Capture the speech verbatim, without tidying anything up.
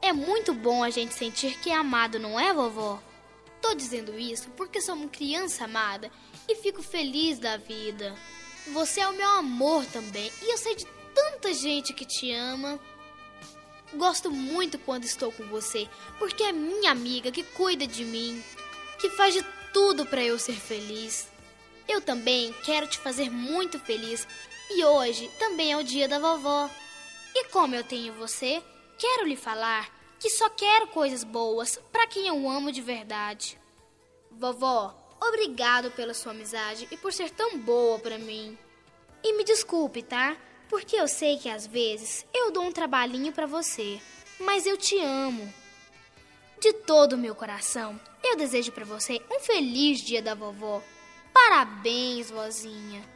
É muito bom a gente sentir que é amado, não é, vovó? Tô dizendo isso porque sou uma criança amada e fico feliz da vida. Você é o meu amor também e eu sei de tanta gente que te ama. Gosto muito quando estou com você, porque é minha amiga que cuida de mim, que faz de tudo para eu ser feliz. Eu também quero te fazer muito feliz e hoje também é o dia da vovó. E como eu tenho você, quero lhe falar que só quero coisas boas para quem eu amo de verdade. Vovó, obrigado pela sua amizade e por ser tão boa para mim. E me desculpe, tá? Porque eu sei que às vezes eu dou um trabalhinho pra você, mas eu te amo. De todo o meu coração, eu desejo pra você um feliz dia da vovó. Parabéns, vozinha.